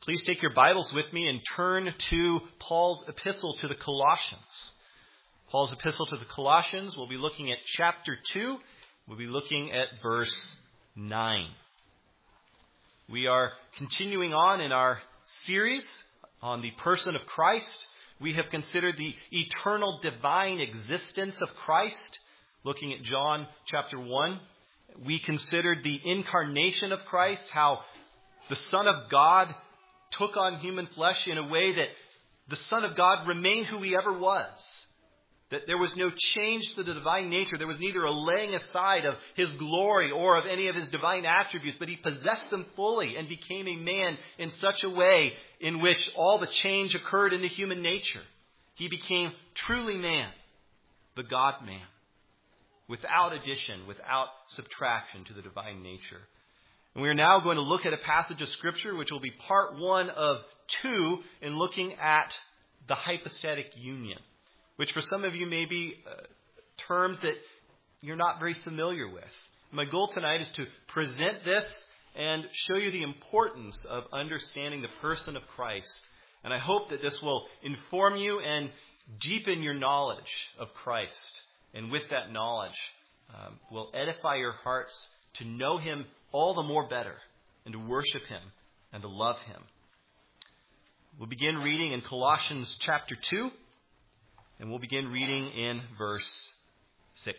Please take your Bibles with me and turn to Paul's epistle to the Colossians. Paul's epistle to the Colossians, we'll be looking at chapter 2. We'll be looking at verse 9. We are continuing on in our series on the person of Christ. We have considered the eternal divine existence of Christ, looking at John chapter 1. We considered the incarnation of Christ, how the Son of God took on human flesh in a way that the Son of God remained who he ever was. That there was no change to the divine nature. There was neither a laying aside of his glory or of any of his divine attributes, but he possessed them fully and became a man in such a way in which all the change occurred in the human nature. He became truly man, the God-man, without addition, without subtraction to the divine nature. And we are now going to look at a passage of Scripture which will be part 1 of 2 in looking at the hypostatic union, which for some of you may be terms that you're not very familiar with. My goal tonight is to present this and show you the importance of understanding the person of Christ. And I hope that this will inform you and deepen your knowledge of Christ. And with that knowledge, will edify your hearts to know him all the more better and to worship him and to love him. We'll begin reading in Colossians chapter 2, and we'll begin reading in verse 6.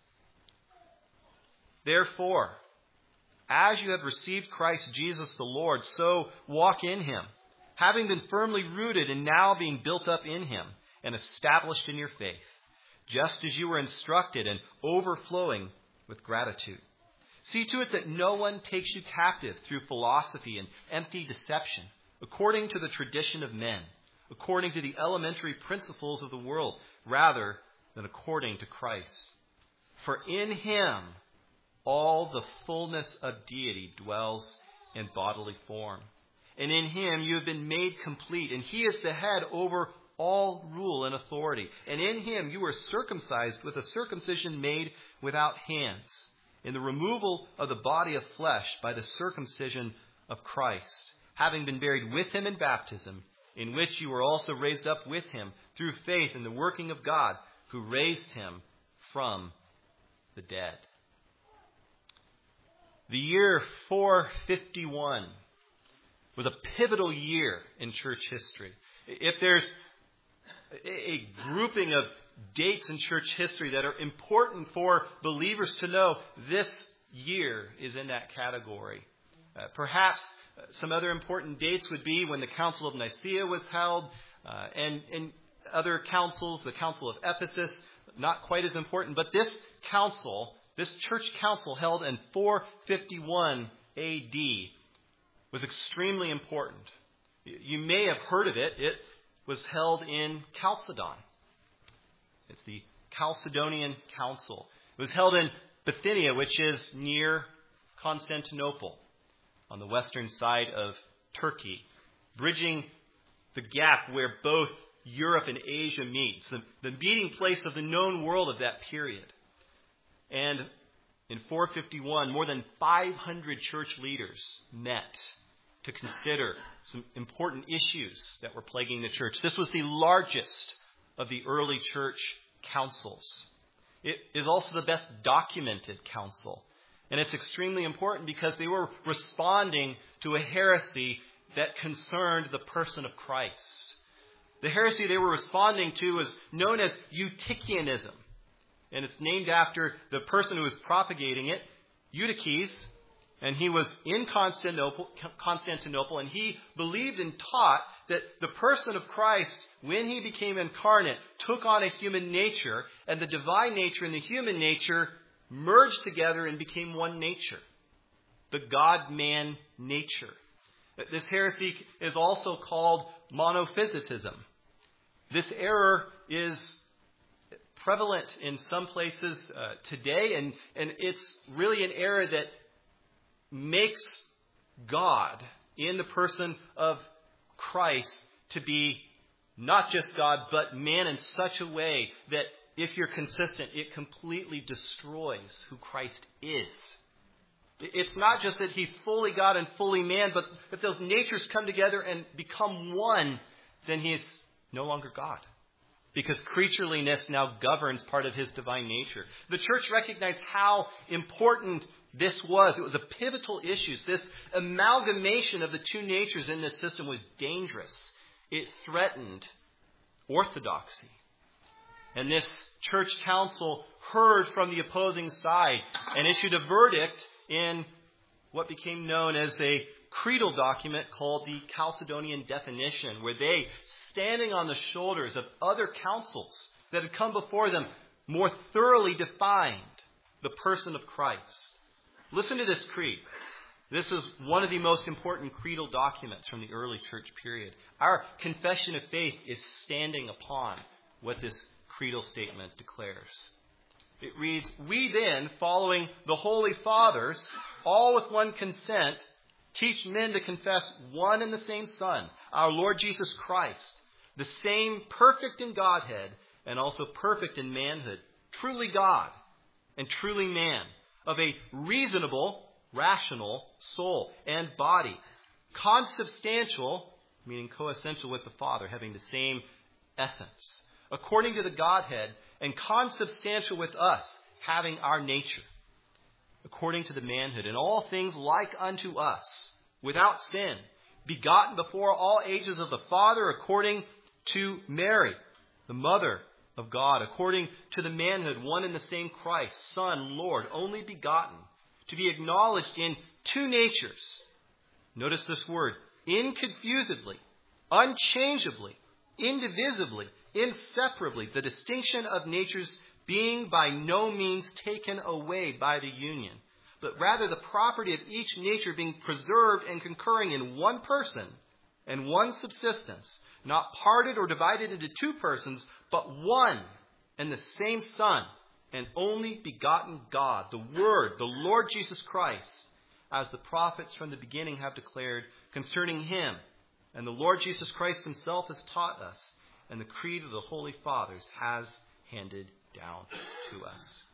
Therefore, as you have received Christ Jesus the Lord, so walk in him, having been firmly rooted and now being built up in him and established in your faith, just as you were instructed and overflowing with gratitude. See to it that no one takes you captive through philosophy and empty deception, according to the tradition of men, according to the elementary principles of the world, rather than according to Christ. For in him all the fullness of deity dwells in bodily form. And in him you have been made complete, and he is the head over all rule and authority. And in him you were circumcised with a circumcision made without hands, in the removal of the body of flesh by the circumcision of Christ, having been buried with him in baptism, in which you were also raised up with him through faith in the working of God, who raised him from the dead. The year 451 was a pivotal year in church history. If there's a grouping of dates in church history that are important for believers to know, this year is in that category. Perhaps some other important dates would be when the Council of Nicaea was held, and other councils, the Council of Ephesus, not quite as important. But this council, this church council held in 451 AD, was extremely important. You may have heard of it. It was held in Chalcedon. It's the Chalcedonian Council. It was held in Bithynia, which is near Constantinople, on the western side of Turkey, bridging the gap where both Europe and Asia meet, the meeting place of the known world of that period. And in 451, more than 500 church leaders met to consider some important issues that were plaguing the church. This was the largest of the early church councils. It is also the best documented council. And it's extremely important because they were responding to a heresy that concerned the person of Christ. The heresy they were responding to is known as Eutychianism. And it's named after the person who was propagating it, Eutyches. And he was in Constantinople, and he believed and taught that the person of Christ, when he became incarnate, took on a human nature, and the divine nature and the human nature merged together and became one nature, the God-man nature. This heresy is also called monophysitism. This error is prevalent in some places today, and it's really an error that makes God in the person of Christ to be not just God, but man in such a way that if you're consistent, it completely destroys who Christ is. It's not just that he's fully God and fully man, but if those natures come together and become one, then he is no longer God. Because creatureliness now governs part of his divine nature. The church recognized how important this was. It was a pivotal issue. This amalgamation of the two natures in this system was dangerous. It threatened orthodoxy. And this church council heard from the opposing side and issued a verdict in what became known as a creedal document called the Chalcedonian Definition, where they, standing on the shoulders of other councils that had come before them, more thoroughly defined the person of Christ. Listen to this creed. This is one of the most important creedal documents from the early church period. Our confession of faith is standing upon what this creedal statement declares. It reads, "We then, following the Holy Fathers, all with one consent, teach men to confess one and the same Son, our Lord Jesus Christ, the same perfect in Godhead and also perfect in manhood, truly God and truly man, of a reasonable, rational soul and body, consubstantial," meaning coessential with the Father, having the same essence, "according to the Godhead, and consubstantial with us, having our nature, according to the manhood, in all things like unto us, without sin, begotten before all ages of the Father, according to Mary, the mother of God, according to the manhood, one and the same Christ, Son, Lord, only begotten, to be acknowledged in two natures." Notice this word, "inconfusedly, unchangeably, indivisibly, inseparably, the distinction of natures being by no means taken away by the union, but rather the property of each nature being preserved and concurring in one person and one subsistence, not parted or divided into two persons, but one and the same Son, and only begotten God, the Word, the Lord Jesus Christ, as the prophets from the beginning have declared concerning him, and the Lord Jesus Christ himself has taught us, and the creed of the Holy Fathers has handed down to us."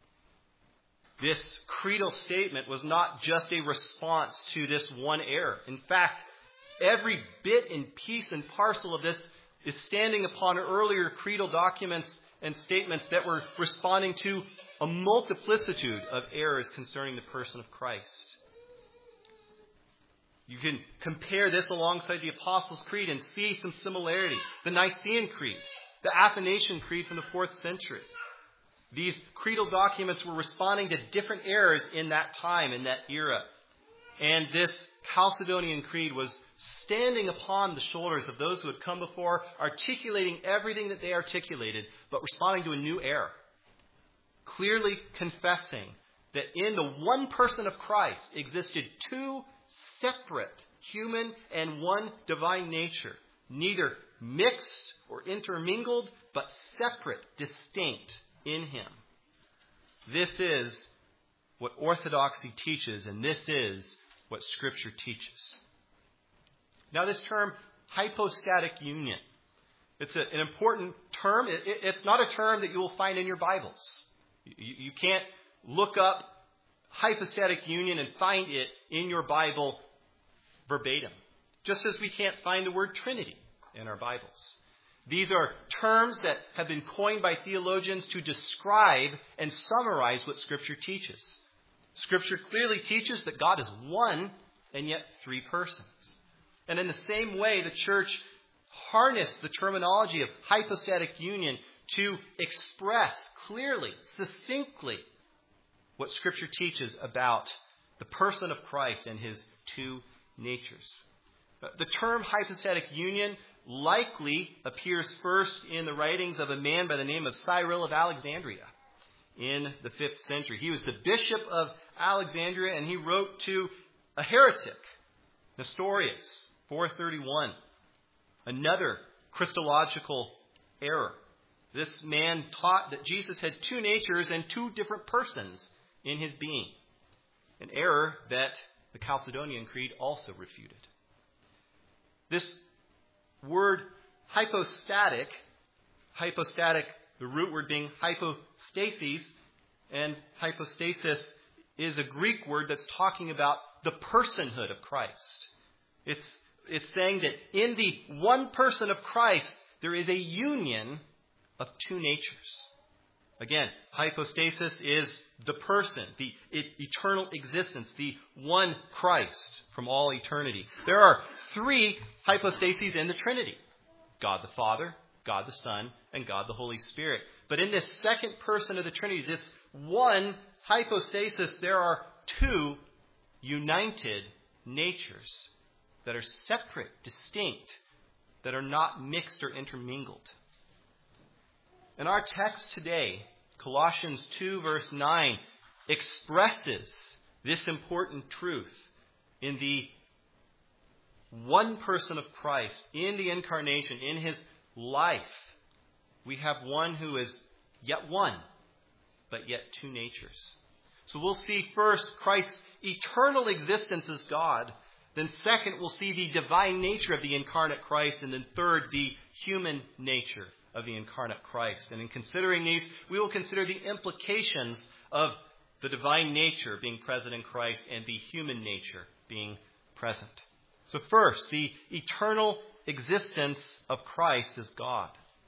This creedal statement was not just a response to this one error. In fact, every bit and piece and parcel of this is standing upon earlier creedal documents and statements that were responding to a multiplicitude of errors concerning the person of Christ. You can compare this alongside the Apostles' Creed and see some similarity. The Nicene Creed, the Athanasian Creed from the 4th century. These creedal documents were responding to different errors in that time, in that era. And this Chalcedonian Creed was standing upon the shoulders of those who had come before, articulating everything that they articulated, but responding to a new error. Clearly confessing that in the one person of Christ existed two separate human and one divine nature, neither mixed or intermingled, but separate, distinct in him. This is what orthodoxy teaches, and this is what Scripture teaches. Now, this term, hypostatic union, it's an important term. It's not a term that you will find in your Bibles. You can't look up hypostatic union and find it in your Bible verbatim, just as we can't find the word Trinity in our Bibles. These are terms that have been coined by theologians to describe and summarize what Scripture teaches. Scripture clearly teaches that God is one and yet three persons. And in the same way, the church harnessed the terminology of hypostatic union to express clearly, succinctly, what Scripture teaches about the person of Christ and his two natures. The term hypostatic union likely appears first in the writings of a man by the name of Cyril of Alexandria in the 5th century. He was the bishop of Alexandria, and he wrote to a heretic, Nestorius, 431, another Christological error. This man taught that Jesus had two natures and two different persons in his being, an error that the Chalcedonian Creed also refuted. This word hypostatic, the root word being hypostasis, and hypostasis is a Greek word that's talking about the personhood of Christ. It's saying that in the one person of Christ, there is a union of two natures. Again, hypostasis is the person, the eternal existence, the one Christ from all eternity. There are three hypostases in the Trinity: God the Father, God the Son, and God the Holy Spirit. But in this second person of the Trinity, this one hypostasis, there are two united natures that are separate, distinct, that are not mixed or intermingled. And our text today, Colossians 2 verse 9, expresses this important truth in the one person of Christ, in the incarnation, in his life. We have one who is yet one, but yet two natures. So we'll see first Christ's eternal existence as God. Then second, we'll see the divine nature of the incarnate Christ. And then third, the human nature of the incarnate Christ. And in considering these, we will consider the implications of the divine nature being present in Christ and the human nature being present. So first, the eternal existence of Christ as God.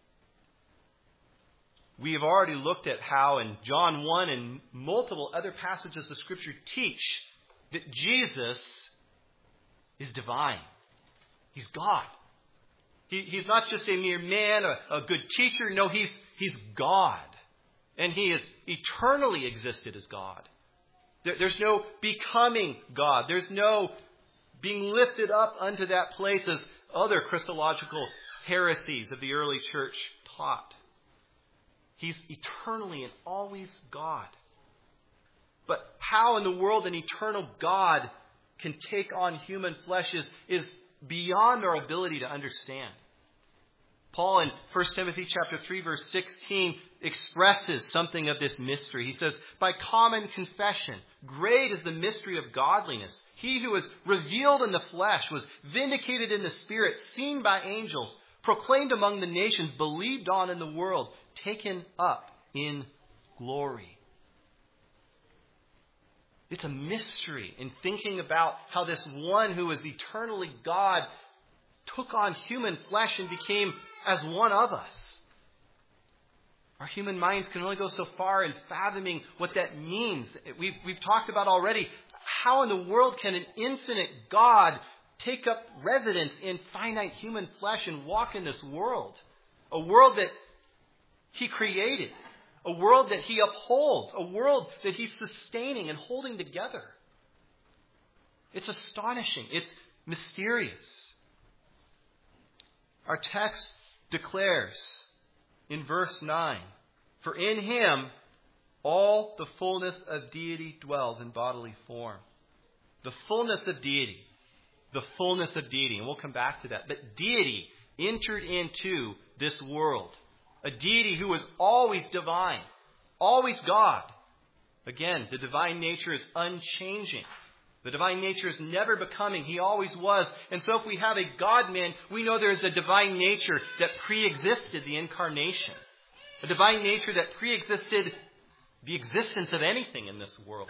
We have already looked at how in John 1 and multiple other passages of Scripture teach that Jesus is divine. He's God. He's not just a mere man, a good teacher. No, he's God. And he has eternally existed as God. There's no becoming God. There's no being lifted up unto that place as other Christological heresies of the early church taught. He's eternally and always God. But how in the world an eternal God can take on human flesh is beyond our ability to understand. Paul in 1 Timothy chapter 3 verse 16 expresses something of this mystery. He says, "By common confession, great is the mystery of godliness. He who was revealed in the flesh was vindicated in the spirit, seen by angels, proclaimed among the nations, believed on in the world, taken up in glory." It's a mystery in thinking about how this one who is eternally God took on human flesh and became as one of us. Our human minds can only go so far in fathoming what that means. We've talked about already, how in the world can an infinite God take up residence in finite human flesh and walk in this world? A world that he created. A world that he upholds. A world that he's sustaining and holding together. It's astonishing. It's mysterious. Our text declares in verse 9, "For in him all the fullness of deity dwells in bodily form." The fullness of deity. The fullness of deity. And we'll come back to that. But deity entered into this world. A deity who was always divine. Always God. Again, the divine nature is unchanging. The divine nature is never becoming. He always was. And so if we have a God-man, we know there is a divine nature that pre-existed the incarnation. A divine nature that pre-existed the existence of anything in this world.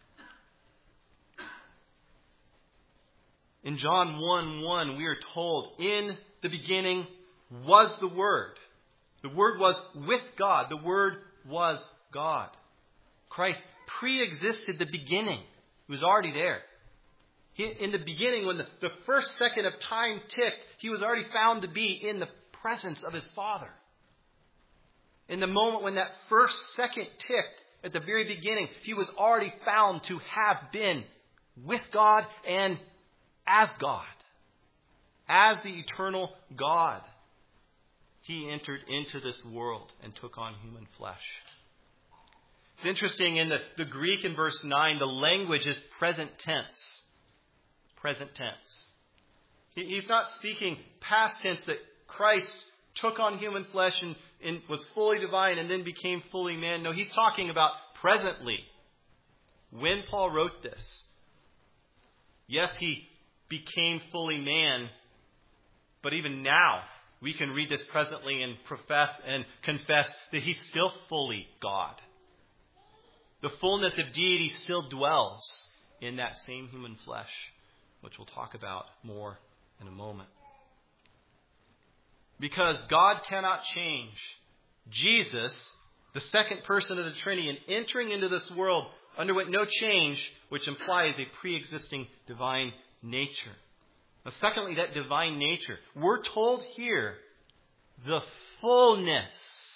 In John 1:1, we are told, "In the beginning was the Word. The Word was with God. The Word was God." Christ pre-existed the beginning. He was already there. In the beginning, when the first second of time ticked, he was already found to be in the presence of his Father. In the moment when that first second ticked, at the very beginning, he was already found to have been with God and as God. As the eternal God, he entered into this world and took on human flesh. It's interesting in the Greek in verse 9, the language is present tense. Present tense. He's not speaking past tense that Christ took on human flesh and was fully divine and then became fully man. No, he's talking about presently. When Paul wrote this, yes, he became fully man, but even now we can read this presently and profess and confess that he's still fully God. The fullness of deity still dwells in that same human flesh, which we'll talk about more in a moment. Because God cannot change, Jesus, the second person of the Trinity, in entering into this world, underwent no change, which implies a pre-existing divine nature. Now, secondly, that divine nature. We're told here the fullness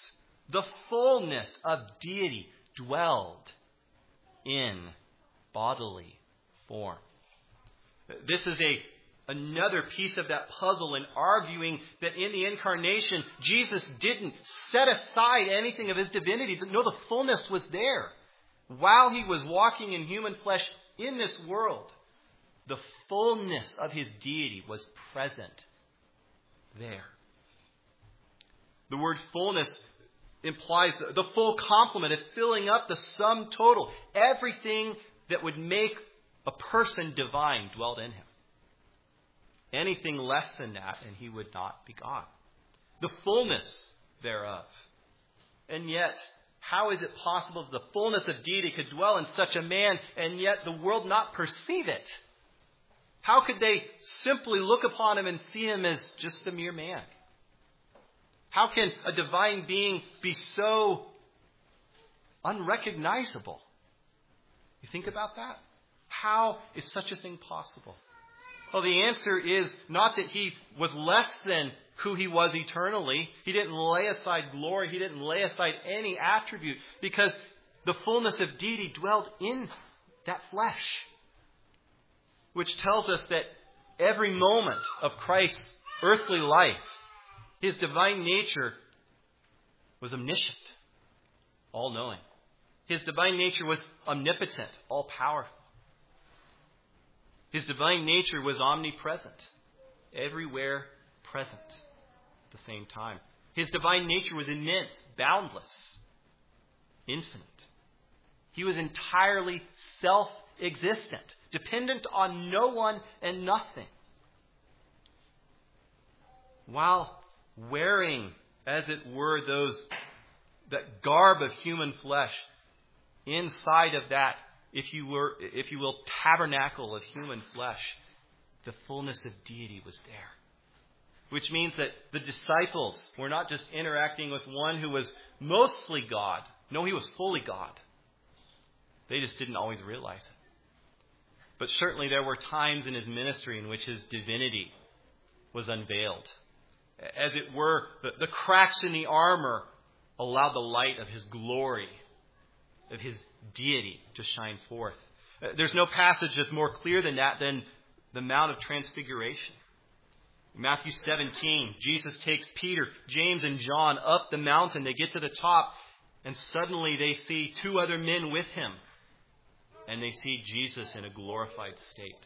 of deity dwelled in bodily form. This is another piece of that puzzle in arguing that in the incarnation, Jesus didn't set aside anything of his divinity. No, the fullness was there. While he was walking in human flesh in this world, the fullness of his deity was present there. The word fullness implies the full complement of filling up the sum total. Everything that would make a person divine dwelled in him. Anything less than that, and he would not be God. The fullness thereof. And yet, how is it possible that the fullness of deity could dwell in such a man, and yet the world not perceive it? How could they simply look upon him and see him as just a mere man? How can a divine being be so unrecognizable? You think about that? How is such a thing possible? Well, the answer is not that he was less than who he was eternally. He didn't lay aside glory. He didn't lay aside any attribute, because the fullness of deity dwelled in that flesh, which tells us that every moment of Christ's earthly life, his divine nature was omniscient, all-knowing. His divine nature was omnipotent, all-powerful. His divine nature was omnipresent, everywhere present at the same time. His divine nature was immense, boundless, infinite. He was entirely self-existent, dependent on no one and nothing. While wearing, as it were, that garb of human flesh, inside of that, if you will, tabernacle of human flesh, the fullness of deity was there. Which means that the disciples were not just interacting with one who was mostly God. No, he was fully God. They just didn't always realize it. But certainly there were times in his ministry in which his divinity was unveiled. As it were, the cracks in the armor allowed the light of his glory, of his deity, to shine forth. There's no passage that's more clear than that, than the Mount of Transfiguration. In Matthew 17, Jesus takes Peter, James, and John up the mountain. They get to the top, and suddenly they see two other men with him. And they see Jesus in a glorified state.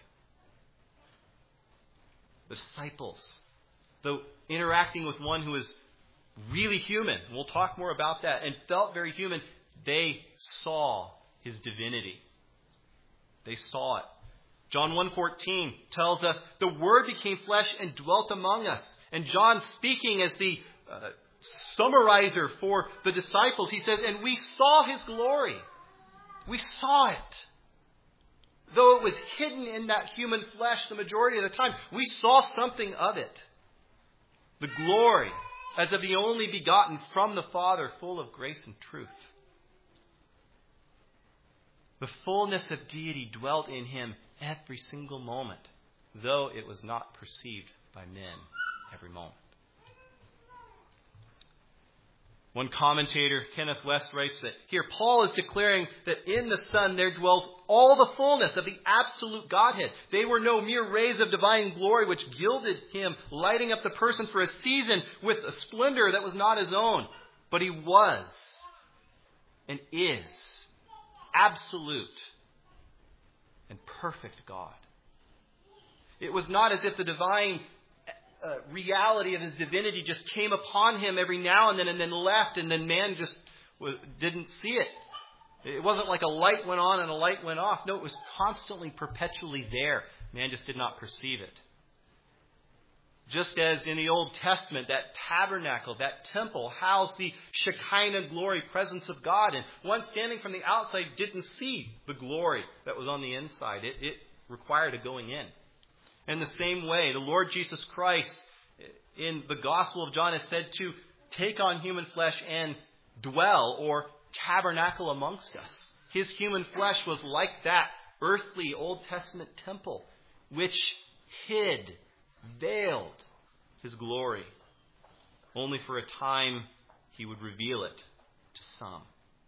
The disciples, though interacting with one who is really human, we'll talk more about that, and felt very human, they saw his divinity. They saw it. John 1:14 tells us, the Word became flesh and dwelt among us. And John, speaking as the summarizer for the disciples, he says, and we saw his glory. We saw it. Though it was hidden in that human flesh the majority of the time, we saw something of it. The glory as of the only begotten from the Father, full of grace and truth. The fullness of deity dwelt in him every single moment, though it was not perceived by men every moment. One commentator, Kenneth West, writes that here Paul is declaring that in the Son there dwells all the fullness of the absolute Godhead. They were no mere rays of divine glory which gilded him, lighting up the person for a season with a splendor that was not his own. But he was and is absolute and perfect God. It was not as if the divine reality of his divinity just came upon him every now and then left, and then man just didn't see it. It wasn't like a light went on and a light went off. No, it was constantly, perpetually there. Man just did not perceive it. Just as in the Old Testament, that tabernacle, that temple, housed the Shekinah glory presence of God. And one standing from the outside didn't see the glory that was on the inside. It required a going in. In the same way, the Lord Jesus Christ, in the Gospel of John, is said to take on human flesh and dwell or tabernacle amongst us. His human flesh was like that earthly Old Testament temple, which hid, veiled his glory. Only for a time he would reveal it to some.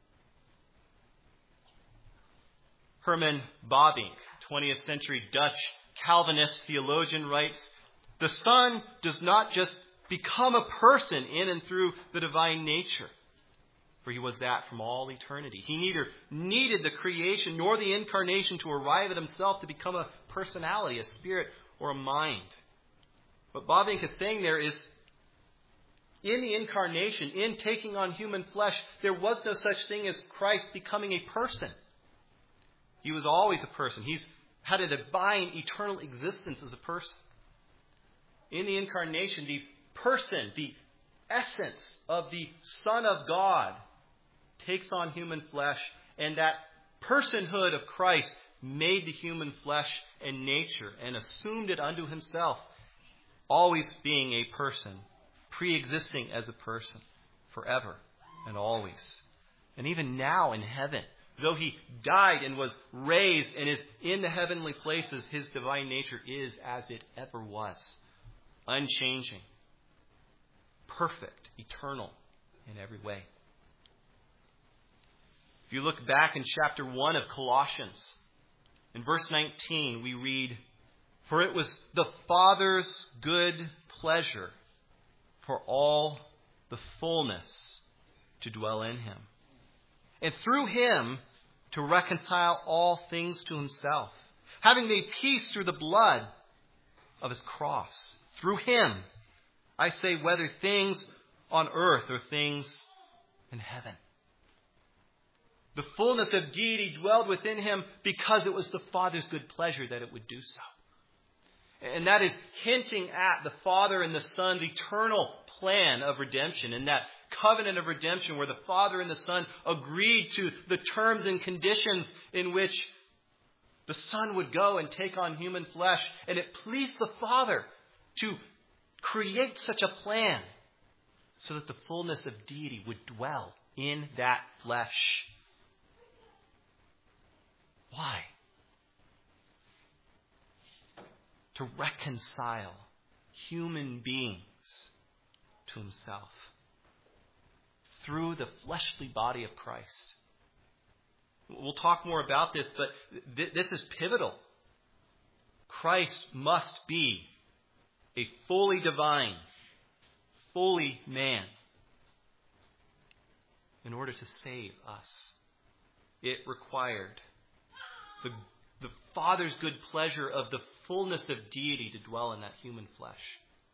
Herman Bavinck, 20th century Dutch Calvinist theologian, writes, "The Son does not just become a person in and through the divine nature, for he was that from all eternity. He neither needed the creation nor the incarnation to arrive at himself to become a personality, a spirit, or a mind." What Bavinck is saying there is, in the incarnation, in taking on human flesh, there was no such thing as Christ becoming a person. He was always a person. He's had a divine, eternal existence as a person. In the incarnation, the person, the essence of the Son of God takes on human flesh, and that personhood of Christ made the human flesh and nature and assumed it unto himself, always being a person, pre-existing as a person, forever and always. And even now in heaven, though he died and was raised and is in the heavenly places, his divine nature is as it ever was, unchanging, perfect, eternal in every way. If you look back in chapter 1 of Colossians, in verse 19, we read, "For it was the Father's good pleasure for all the fullness to dwell in him, and through him to reconcile all things to himself, having made peace through the blood of his cross. Through him, I say, whether things on earth or things in heaven." The fullness of deity dwelled within him because it was the Father's good pleasure that it would do so. And that is hinting at the Father and the Son's eternal plan of redemption, and that covenant of redemption where the Father and the Son agreed to the terms and conditions in which the Son would go and take on human flesh. And it pleased the Father to create such a plan so that the fullness of deity would dwell in that flesh. Why? To reconcile human beings to himself through the fleshly body of Christ. We'll talk more about this, but this is pivotal. Christ must be a fully divine, fully man in order to save us. It required the Father's good pleasure of the fullness of deity to dwell in that human flesh.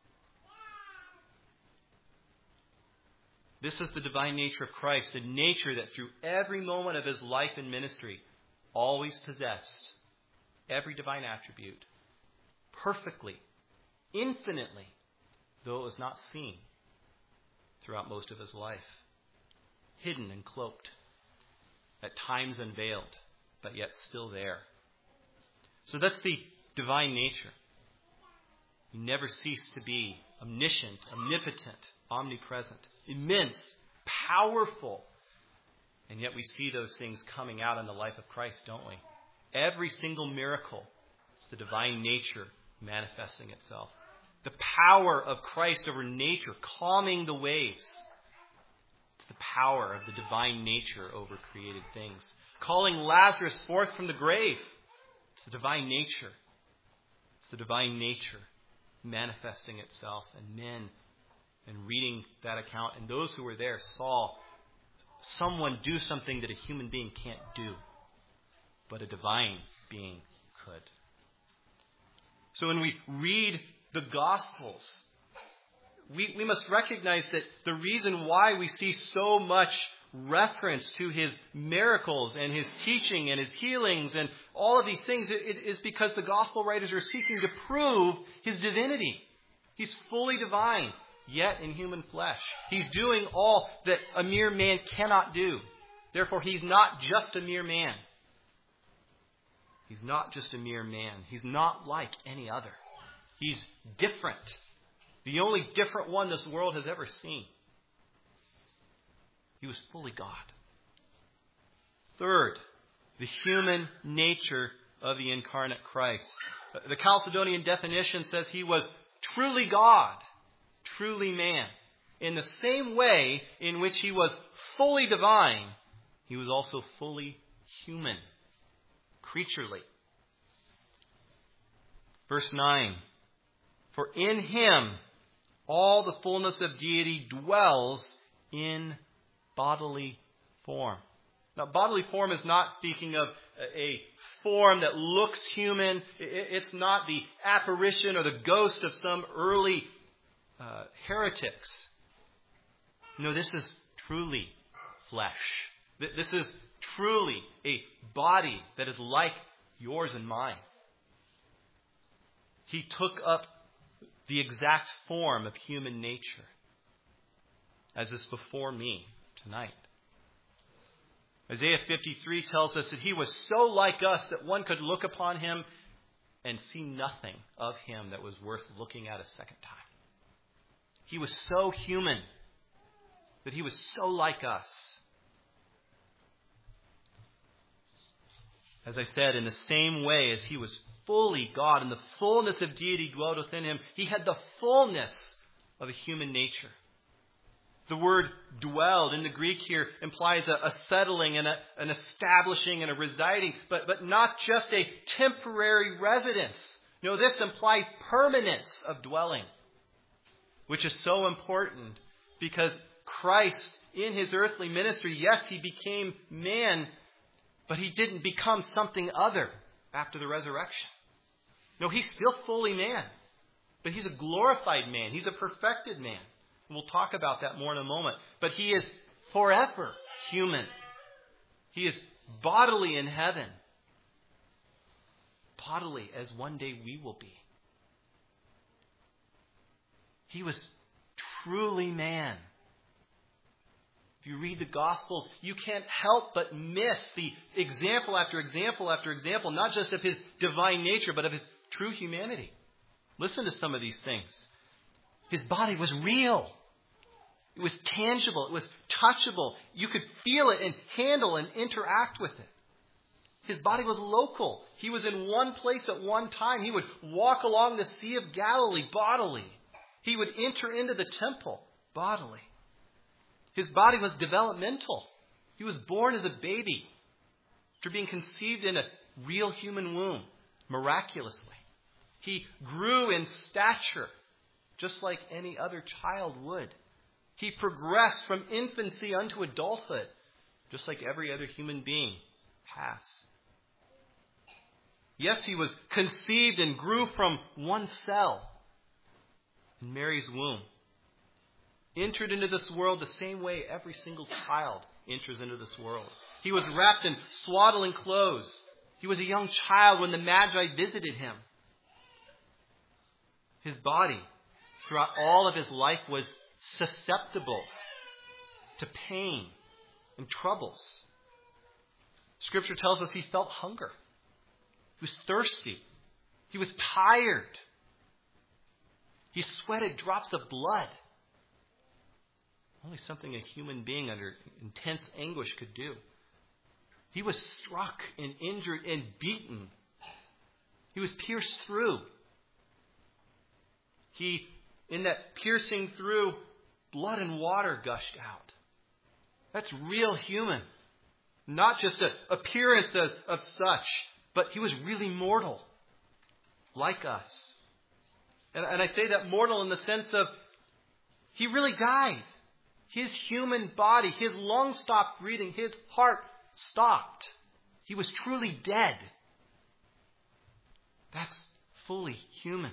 This is the divine nature of Christ, the nature that through every moment of his life and ministry always possessed every divine attribute perfectly, infinitely, though it was not seen throughout most of his life. Hidden and cloaked, at times unveiled, but yet still there. So that's the divine nature. He never ceased to be omniscient, omnipotent, omnipresent, immense, powerful. And yet we see those things coming out in the life of Christ, don't we? Every single miracle is the divine nature manifesting itself. The power of Christ over nature, calming the waves. It's the power of the divine nature over created things. Calling Lazarus forth from the grave. It's the divine nature. It's the divine nature manifesting itself. And men, and reading that account, and those who were there saw someone do something that a human being can't do, but a divine being could. So when we read the Gospels, we must recognize that the reason why we see so much reference to his miracles and his teaching and his healings and all of these things, it is because the Gospel writers are seeking to prove his divinity. He's fully divine, yet in human flesh. He's doing all that a mere man cannot do. Therefore, he's not just a mere man. He's not just a mere man. He's not like any other. He's different. The only different one this world has ever seen. He was fully God. Third, the human nature of the incarnate Christ. The Chalcedonian definition says he was truly God, truly man. In the same way in which he was fully divine, he was also fully human, creaturely. Verse 9, for in him all the fullness of deity dwells in bodily form. Now, bodily form is not speaking of a form that looks human. It's not the apparition or the ghost of some early heretics. No, this is truly flesh. This is truly a body that is like yours and mine. He took up the exact form of human nature, as is before me tonight. Isaiah 53 tells us that he was so like us that one could look upon him and see nothing of him that was worth looking at a second time. He was so human that he was so like us. As I said, in the same way as he was fully God and the fullness of deity dwelled within him, he had the fullness of a human nature. The word dwelled in the Greek here implies a settling and an establishing and a residing, but not just a temporary residence. No, this implies permanence of dwelling, which is so important because Christ, in his earthly ministry, yes, he became man, but he didn't become something other after the resurrection. No, he's still fully man, but he's a glorified man. He's a perfected man. We'll talk about that more in a moment. But he is forever human. He is bodily in heaven. Bodily as one day we will be. He was truly man. If you read the Gospels, you can't help but miss the example after example after example, not just of his divine nature, but of his true humanity. Listen to some of these things. His body was real. It was tangible. It was touchable. You could feel it and handle and interact with it. His body was local. He was in one place at one time. He would walk along the Sea of Galilee bodily. He would enter into the temple bodily. His body was developmental. He was born as a baby after being conceived in a real human womb, miraculously. He grew in stature, just like any other child would. He progressed from infancy unto adulthood, just like every other human being has. Yes, he was conceived and grew from one cell in Mary's womb. Entered into this world the same way every single child enters into this world. He was wrapped in swaddling clothes. He was a young child when the Magi visited him. His body, throughout all of his life, was susceptible to pain and troubles. Scripture tells us he felt hunger. He was thirsty. He was tired. He sweated drops of blood. Only something a human being under intense anguish could do. He was struck and injured and beaten. He was pierced through. In that piercing through, blood and water gushed out. That's real human. Not just an appearance of such, but he was really mortal, like us. And I say that mortal in the sense of he really died. His human body, his lungs stopped breathing, his heart stopped. He was truly dead. That's fully human.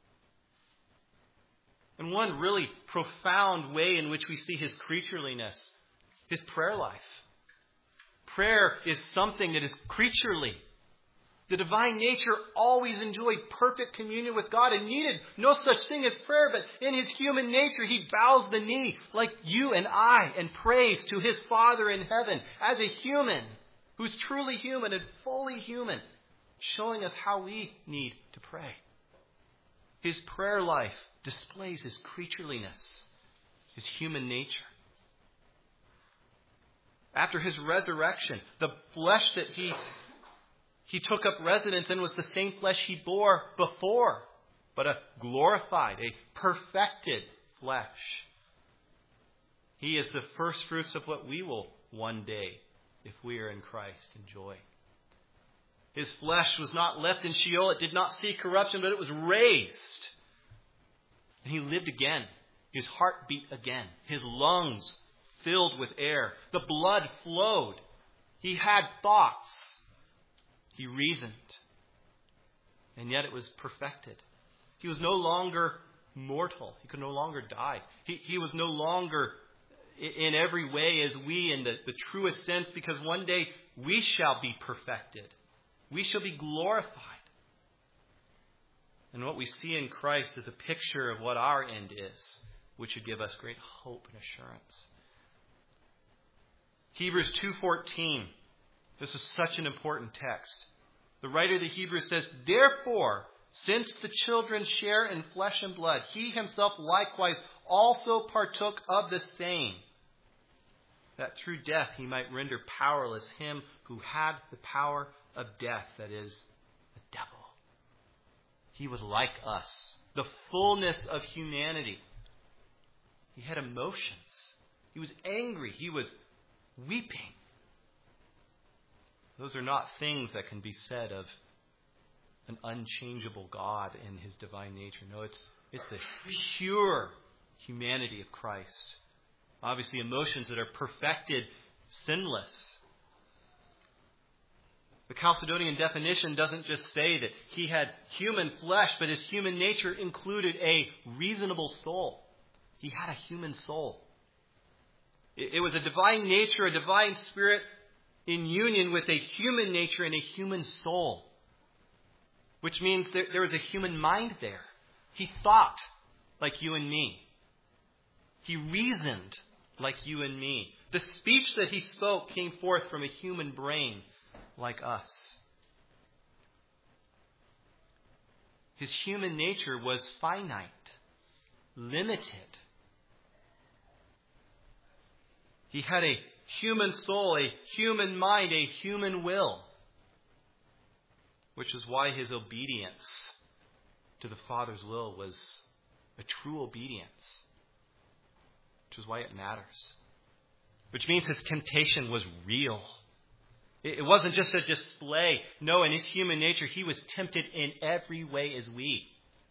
And one really profound way in which we see his creatureliness, his prayer life. Prayer is something that is creaturely. The divine nature always enjoyed perfect communion with God and needed no such thing as prayer, but in his human nature, he bows the knee like you and I and prays to his Father in heaven as a human who's truly human and fully human, showing us how we need to pray. His prayer life displays his creatureliness, his human nature. After his resurrection, the flesh that he took up residence in was the same flesh he bore before, but a glorified, a perfected flesh. He is the first fruits of what we will one day, if we are in Christ, enjoy. His flesh was not left in Sheol. It did not see corruption, but it was raised. And he lived again. His heart beat again. His lungs filled with air. The blood flowed. He had thoughts. He reasoned. And yet it was perfected. He was no longer mortal. He could no longer die. He was no longer in every way as we in the truest sense, because one day we shall be perfected. We shall be glorified. And what we see in Christ is a picture of what our end is, which should give us great hope and assurance. Hebrews 2:14. This is such an important text. The writer of the Hebrews says, "Therefore, since the children share in flesh and blood, he himself likewise also partook of the same, that through death he might render powerless him who had the power of death, that is, the devil." He was like us, the fullness of humanity. He had emotions. He was angry. He was weeping. Those are not things that can be said of an unchangeable God in his divine nature. No, it's the pure humanity of Christ. Obviously, emotions that are perfected, sinless. The Chalcedonian definition doesn't just say that he had human flesh, but his human nature included a reasonable soul. He had a human soul. It was a divine nature, a divine spirit in union with a human nature and a human soul, which means there was a human mind there. He thought like you and me. He reasoned like you and me. The speech that he spoke came forth from a human brain like us. His human nature was finite, limited. He had a human soul, a human mind, a human will, which is why his obedience to the Father's will was a true obedience, which is why it matters. Which means his temptation was real. It wasn't just a display. No, in his human nature, he was tempted in every way as we.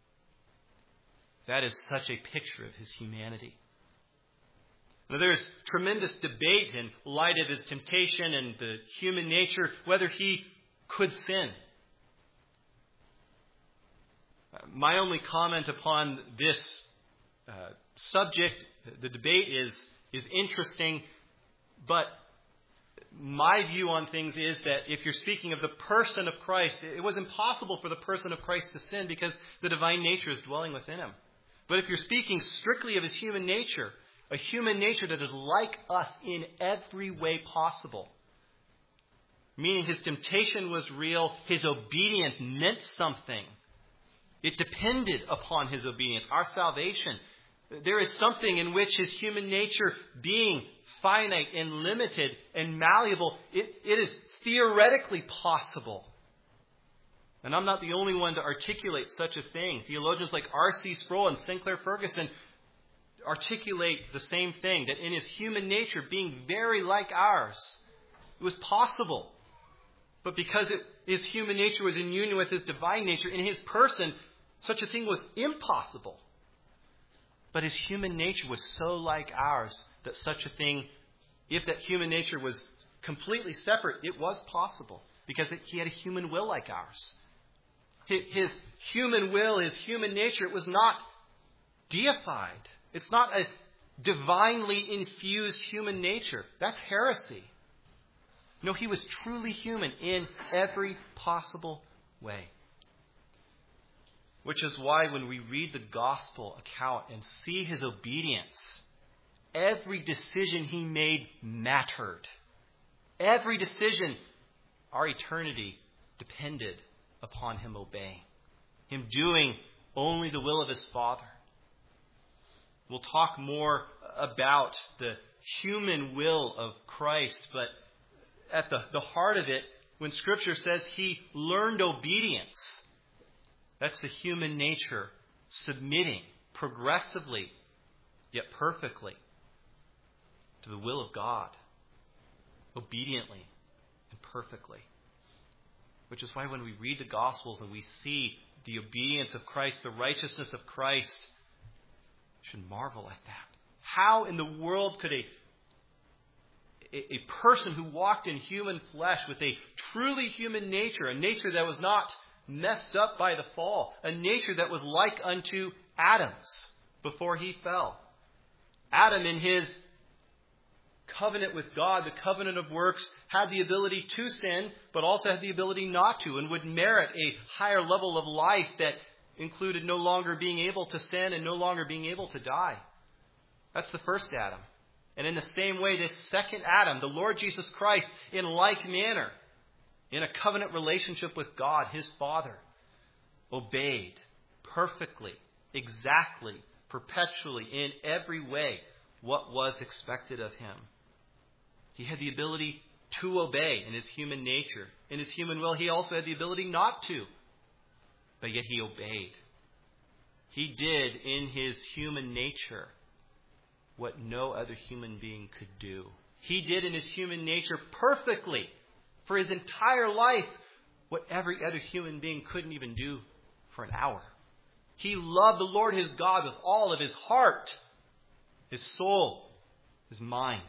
That is such a picture of his humanity. Now, there's tremendous debate in light of his temptation and the human nature, whether he could sin. My only comment upon this subject, the debate is interesting, but my view on things is that if you're speaking of the person of Christ, it was impossible for the person of Christ to sin because the divine nature is dwelling within him. But if you're speaking strictly of his human nature, a human nature that is like us in every way possible, meaning his temptation was real, his obedience meant something. It depended upon his obedience, our salvation. There is something in which his human nature, being finite and limited and malleable, it is theoretically possible. And I'm not the only one to articulate such a thing. Theologians like R.C. Sproul and Sinclair Ferguson articulate the same thing, that in his human nature, being very like ours, it was possible. But because his human nature was in union with his divine nature, in his person, such a thing was impossible. But his human nature was so like ours that such a thing, if that human nature was completely separate, it was possible. Because he had a human will like ours. His human will, his human nature, it was not deified. It's not a divinely infused human nature. That's heresy. No, he was truly human in every possible way. Which is why when we read the gospel account and see his obedience, every decision he made mattered. Every decision, our eternity depended upon him obeying. Him doing only the will of his Father. We'll talk more about the human will of Christ, but at the heart of it, when Scripture says he learned obedience, that's the human nature submitting progressively, yet perfectly, to the will of God, obediently and perfectly. Which is why when we read the Gospels and we see the obedience of Christ, the righteousness of Christ, we should marvel at that. How in the world could a person who walked in human flesh with a truly human nature, a nature that was not messed up by the fall, a nature that was like unto Adam's before he fell. Adam, in his covenant with God, the covenant of works, had the ability to sin, but also had the ability not to, and would merit a higher level of life that included no longer being able to sin and no longer being able to die. That's the first Adam. And in the same way, this second Adam, the Lord Jesus Christ, in like manner, in a covenant relationship with God, his Father, obeyed perfectly, exactly, perpetually, in every way, what was expected of him. He had the ability to obey in his human nature. In his human will, he also had the ability not to. But yet he obeyed. He did in his human nature what no other human being could do. He did in his human nature perfectly for his entire life what every other human being couldn't even do for an hour. He loved the Lord his God with all of his heart, his soul, his mind.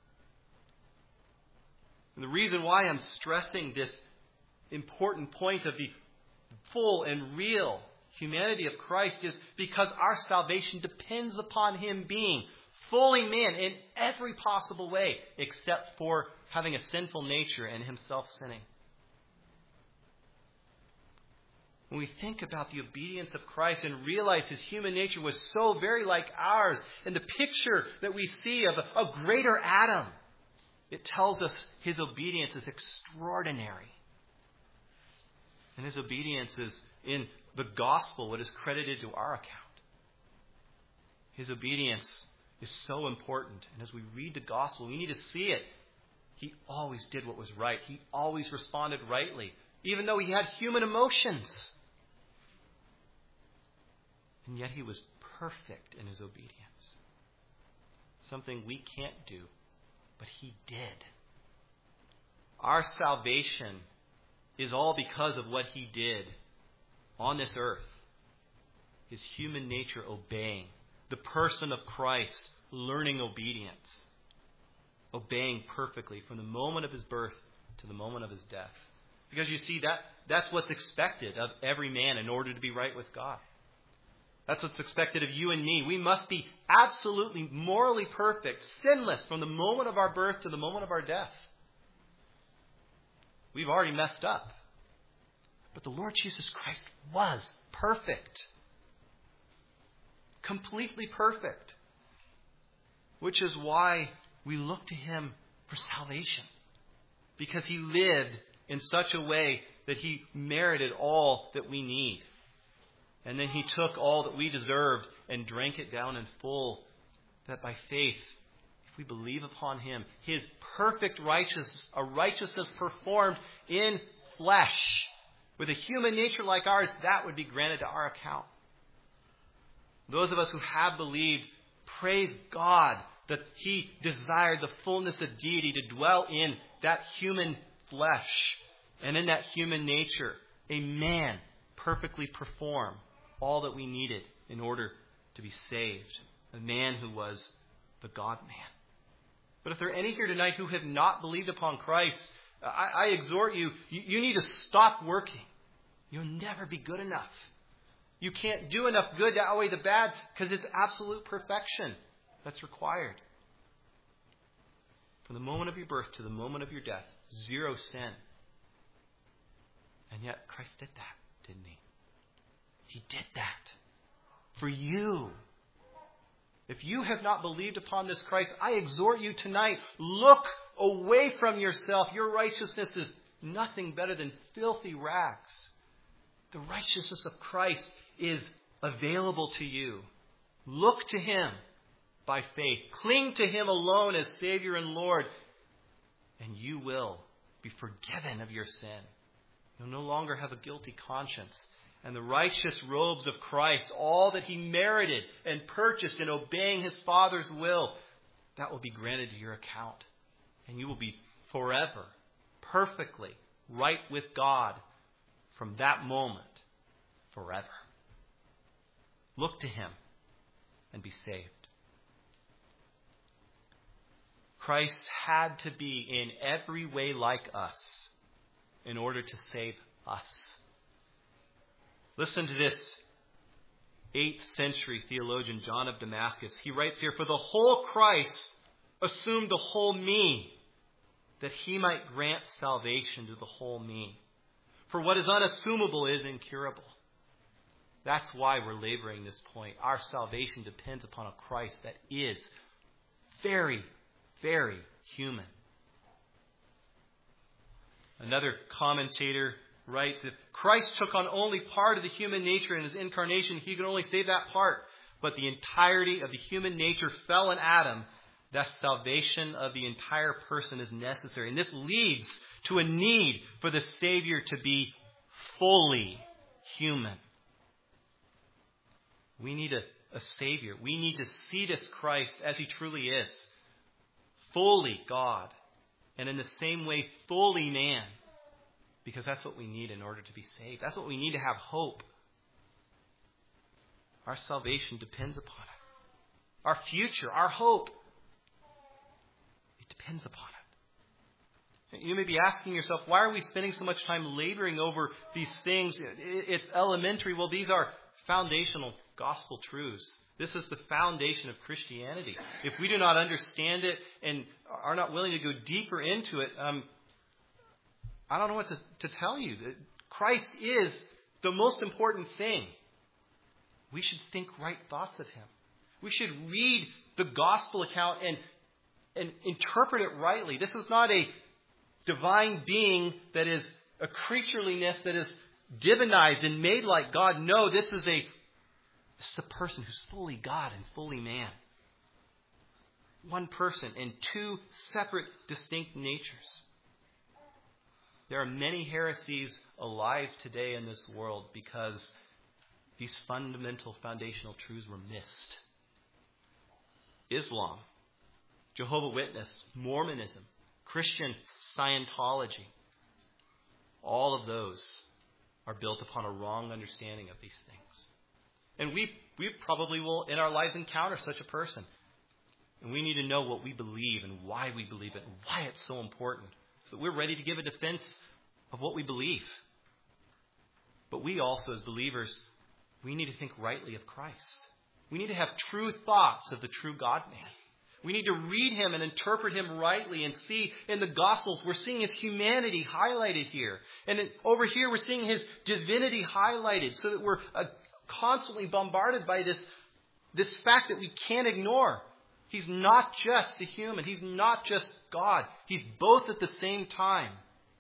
And the reason why I'm stressing this important point of the full and real humanity of Christ is because our salvation depends upon him being fully man in every possible way, except for having a sinful nature and himself sinning. When we think about the obedience of Christ and realize his human nature was so very like ours, and the picture that we see of a greater Adam, it tells us his obedience is extraordinary. And his obedience is in the gospel what is credited to our account. His obedience is so important. And as we read the gospel, we need to see it. He always did what was right. He always responded rightly, even though he had human emotions. And yet he was perfect in his obedience. Something we can't do, but he did. Our salvation is all because of what he did on this earth. His human nature obeying. The person of Christ learning obedience. Obeying perfectly from the moment of his birth to the moment of his death. Because you see, that's what's expected of every man in order to be right with God. That's what's expected of you and me. We must be absolutely morally perfect, sinless from the moment of our birth to the moment of our death. We've already messed up. But the Lord Jesus Christ was perfect. Completely perfect. Which is why we look to him for salvation. Because he lived in such a way that he merited all that we need. And then he took all that we deserved and drank it down in full. That by faith, if we believe upon him, his perfect righteousness, a righteousness performed in flesh, with a human nature like ours, that would be granted to our account. Those of us who have believed, praise God that he desired the fullness of deity to dwell in that human flesh and in that human nature. A man perfectly perform all that we needed in order to be saved. A man who was the God-man. But if there are any here tonight who have not believed upon Christ, I exhort you, you need to stop working. You'll never be good enough. You can't do enough good to outweigh the bad because it's absolute perfection that's required. From the moment of your birth to the moment of your death, zero sin. And yet Christ did that, didn't he? He did that for you. If you have not believed upon this Christ, I exhort you tonight, look away from yourself. Your righteousness is nothing better than filthy rags. The righteousness of Christ is available to you. Look to Him by faith. Cling to Him alone as Savior and Lord, and you will be forgiven of your sin. You'll no longer have a guilty conscience. And the righteous robes of Christ, all that He merited and purchased in obeying His Father's will, that will be granted to your account. And you will be forever, perfectly right with God from that moment, forever. Look to Him and be saved. Christ had to be in every way like us in order to save us. Listen to this 8th century theologian, John of Damascus. He writes here, "For the whole Christ assumed the whole me, that He might grant salvation to the whole me. For what is unassumable is incurable." That's why we're laboring this point. Our salvation depends upon a Christ that is very, very human. Another commentator writes, if Christ took on only part of the human nature in His incarnation, He could only save that part. But the entirety of the human nature fell in Adam. Thus salvation of the entire person is necessary. And this leads to a need for the Savior to be fully human. We need a Savior. We need to see this Christ as He truly is. Fully God. And in the same way, fully man. Because that's what we need in order to be saved. That's what we need to have hope. Our salvation depends upon it. Our future, our hope, it depends upon it. You may be asking yourself, why are we spending so much time laboring over these things? It's elementary. Well, these are foundational gospel truths. This is the foundation of Christianity. If we do not understand it and are not willing to go deeper into it, I don't know what to tell you. Christ is the most important thing. We should think right thoughts of Him. We should read the gospel account and interpret it rightly. This is not a divine being that is a creatureliness that is divinized and made like God. No, this is a person who's fully God and fully man. One person in two separate, distinct natures. There are many heresies alive today in this world because these fundamental foundational truths were missed. Islam, Jehovah's Witness, Mormonism, Christian Scientology, all of those are built upon a wrong understanding of these things. And we probably will in our lives encounter such a person. And we need to know what we believe and why we believe it and why it's so important. So that we're ready to give a defense of what we believe. But we also, as believers, we need to think rightly of Christ. We need to have true thoughts of the true God-man. We need to read Him and interpret Him rightly and see in the Gospels, we're seeing His humanity highlighted here. And over here, we're seeing His divinity highlighted so that we're constantly bombarded by this fact that we can't ignore. He's not just a human. He's not just God. He's both at the same time.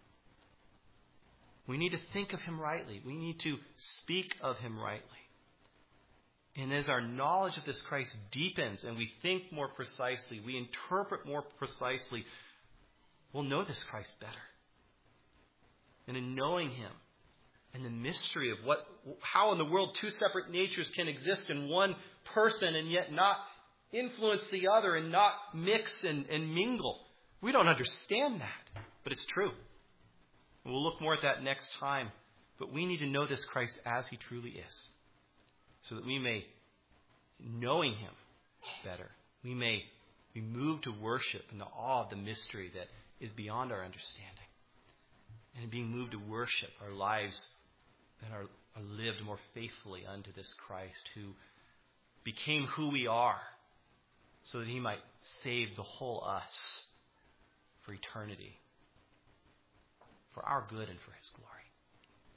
We need to think of Him rightly. We need to speak of Him rightly. And as our knowledge of this Christ deepens and we think more precisely, we interpret more precisely, we'll know this Christ better. And in knowing Him and the mystery of how in the world two separate natures can exist in one person and yet not influence the other and not mix and mingle. We don't understand that, but it's true. And we'll look more at that next time. But we need to know this Christ as He truly is, so that we may, knowing Him better, we may be moved to worship in the awe of the mystery that is beyond our understanding. And in being moved to worship, our lives that are lived more faithfully unto this Christ who became who we are, so that He might save the whole us for eternity, for our good and for His glory.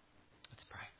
Let's pray.